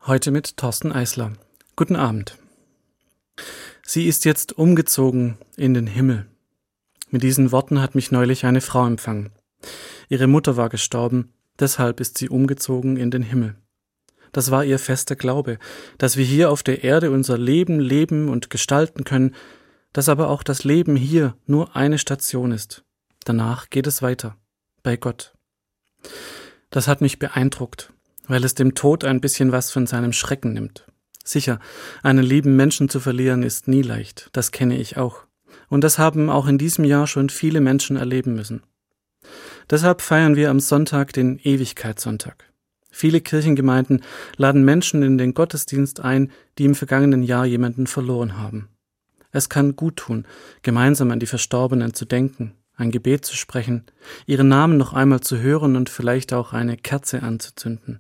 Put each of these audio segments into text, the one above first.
Heute mit Thorsten Eisler. Guten Abend. Sie ist jetzt umgezogen in den Himmel. Mit diesen Worten hat mich neulich eine Frau empfangen. Ihre Mutter war gestorben, deshalb ist sie umgezogen in den Himmel. Das war ihr fester Glaube, dass wir hier auf der Erde unser Leben leben und gestalten können, dass aber auch das Leben hier nur eine Station ist. Danach geht es weiter, bei Gott. Das hat mich beeindruckt, weil es dem Tod ein bisschen was von seinem Schrecken nimmt. Sicher, einen lieben Menschen zu verlieren ist nie leicht, das kenne ich auch. Und das haben auch in diesem Jahr schon viele Menschen erleben müssen. Deshalb feiern wir am Sonntag den Ewigkeitssonntag. Viele Kirchengemeinden laden Menschen in den Gottesdienst ein, die im vergangenen Jahr jemanden verloren haben. Es kann gut tun, gemeinsam an die Verstorbenen zu denken, ein Gebet zu sprechen, ihren Namen noch einmal zu hören und vielleicht auch eine Kerze anzuzünden.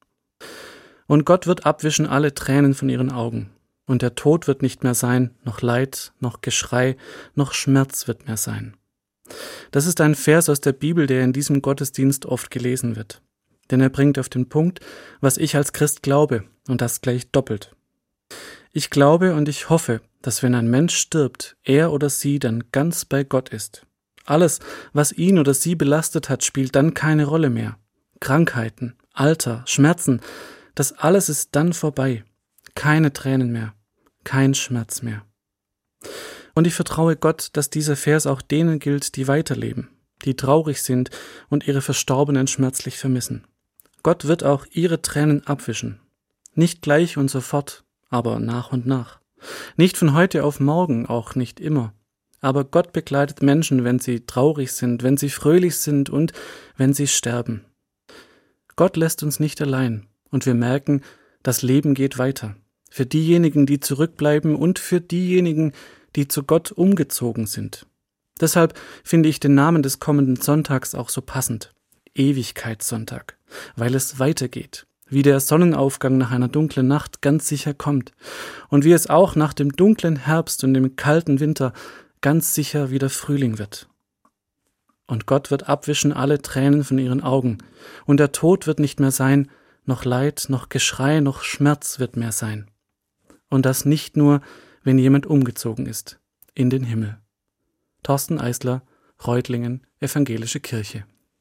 Und Gott wird abwischen alle Tränen von ihren Augen. Und der Tod wird nicht mehr sein, noch Leid, noch Geschrei, noch Schmerz wird mehr sein. Das ist ein Vers aus der Bibel, der in diesem Gottesdienst oft gelesen wird. Denn er bringt auf den Punkt, was ich als Christ glaube, und das gleich doppelt. Ich glaube und ich hoffe, dass wenn ein Mensch stirbt, er oder sie dann ganz bei Gott ist. Alles, was ihn oder sie belastet hat, spielt dann keine Rolle mehr. Krankheiten, Alter, Schmerzen, das alles ist dann vorbei. Keine Tränen mehr, kein Schmerz mehr. Und ich vertraue Gott, dass dieser Vers auch denen gilt, die weiterleben, die traurig sind und ihre Verstorbenen schmerzlich vermissen. Gott wird auch ihre Tränen abwischen. Nicht gleich und sofort, aber nach und nach. Nicht von heute auf morgen, auch nicht immer. Aber Gott begleitet Menschen, wenn sie traurig sind, wenn sie fröhlich sind und wenn sie sterben. Gott lässt uns nicht allein. Und wir merken, das Leben geht weiter. Für diejenigen, die zurückbleiben und für diejenigen, die zu Gott umgezogen sind. Deshalb finde ich den Namen des kommenden Sonntags auch so passend. Ewigkeitssonntag, weil es weitergeht. Wie der Sonnenaufgang nach einer dunklen Nacht ganz sicher kommt. Und wie es auch nach dem dunklen Herbst und dem kalten Winter ganz sicher wieder Frühling wird. Und Gott wird abwischen alle Tränen von ihren Augen. Und der Tod wird nicht mehr sein, noch Leid, noch Geschrei, noch Schmerz wird mehr sein. Und das nicht nur, wenn jemand umgezogen ist, in den Himmel. Thorsten Eisler, Reutlingen, Evangelische Kirche.